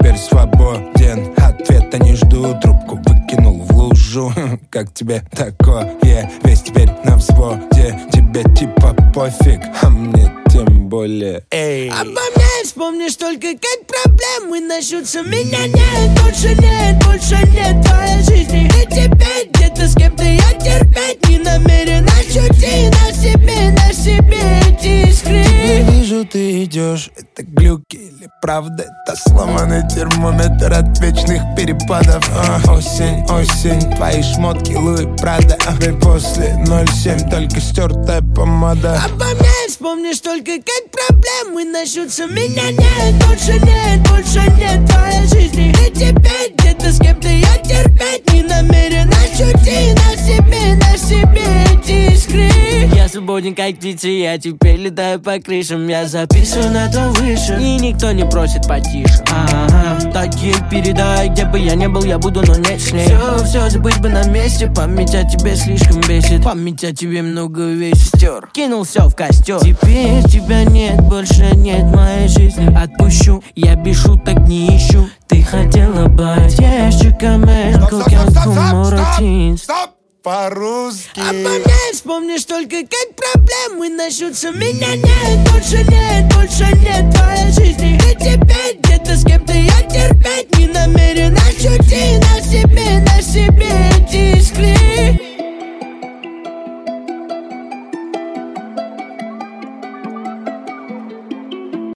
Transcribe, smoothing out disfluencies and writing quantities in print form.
теперь свободен. Ответа не жду, трубку выкинул в лужу. Как тебе такое? Весь теперь на взводе. Тебе типа пофиг, а мне тем более. Эй. Обо мне вспомнишь только как проблемы начнутся. Меня нет, больше твоей жизни. И теперь где-то с кем-то я терпеть не намерен. Ощути на себе эти искры. Я вижу, ты идешь, это глюки или правда? Это сломанный термометр от вечных перепадов. Осень, твои шмотки Луи Прада. Теперь после 07 только стертая помада. Обо мне вспомнишь только как проблемы начнутся. Меня нет, больше нет твоей жизни. И теперь где-то с кем-то я терпеть не намерен. Ощути на себе эти искры. Я свободен как птица, я теперь летаю по крышам. Я записан на то выше, и никто не просит потише. Такие передай, где бы я не был, я буду, но не с ней. Все забыть бы на месте, память о тебе слишком бесит. Память о тебе много вещей стер, кинул все в костер. Теперь тебя нет, больше нет моей жизни. Отпущу, я без шуток не ищу. Ты хотела быть ящиками, Стоп! По-русски. Обо мне вспомнишь только как проблемы начнутся. Меня нет, больше нет твоей жизни. И теперь где-то с